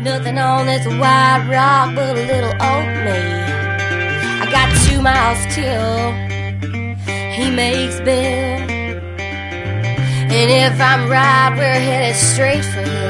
Nothing on this white rock but a little old me. I got 2 miles till he makes Bill. And if I'm right, we're headed straight for him.